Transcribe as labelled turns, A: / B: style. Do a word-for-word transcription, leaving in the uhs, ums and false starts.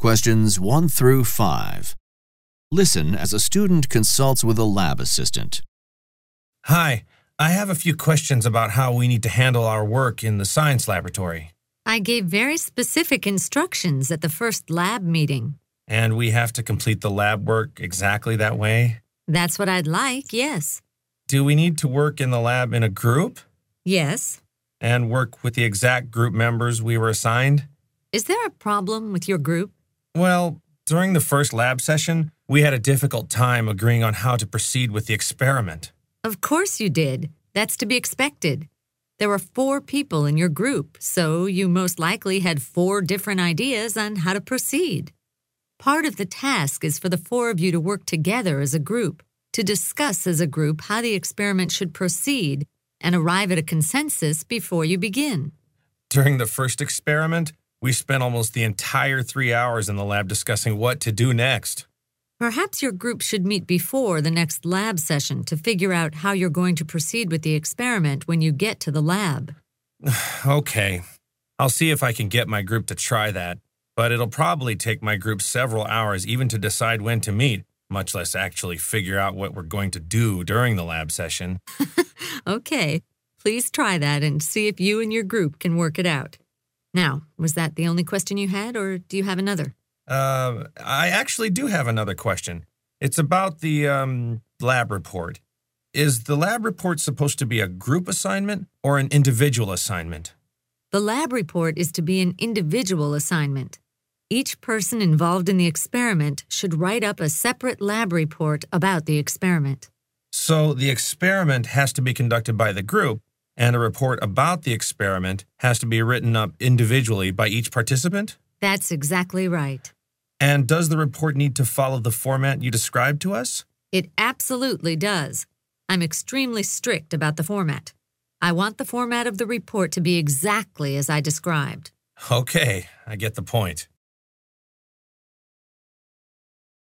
A: Questions one through five. Listen as a student consults with a lab assistant.
B: Hi, I have a few questions about how we need to handle our work in the science laboratory.
C: I gave very specific instructions at the first lab meeting.
B: And we have to complete the lab work exactly that way?
C: That's what I'd like, yes.
B: Do we need to work in the lab in a group?
C: Yes.
B: And work with the exact group members we were assigned?
C: Is there a problem with your group?
B: Well, during the first lab session, we had a difficult time agreeing on how to proceed with the experiment.
C: Of course you did. That's to be expected. There were four people in your group, so you most likely had four different ideas on how to proceed. Part of the task is for the four of you to work together as a group, to discuss as a group how the experiment should proceed and arrive at a consensus before you begin.
B: During the first experiment, we spent almost the entire three hours in the lab discussing what to do next.
C: Perhaps your group should meet before the next lab session to figure out how you're going to proceed with the experiment when you get to the lab.
B: Okay. I'll see if I can get my group to try that, but it'll probably take my group several hours even to decide when to meet, much less actually figure out what we're going to do during the lab session.
C: Okay. Please try that and see if you and your group can work it out. Now, was that the only question you had, or do you have another?
B: Uh, I actually do have another question. It's about the um, lab report. Is the lab report supposed to be a group assignment or an individual assignment?
C: The lab report is to be an individual assignment. Each person involved in the experiment should write up a separate lab report about the experiment.
B: So the experiment has to be conducted by the group, and a report about the experiment has to be written up individually by each participant?
C: That's exactly right.
B: And does the report need to follow the format you described to us?
C: It absolutely does. I'm extremely strict about the format. I want the format of the report to be exactly as I described.
B: Okay, I get the point.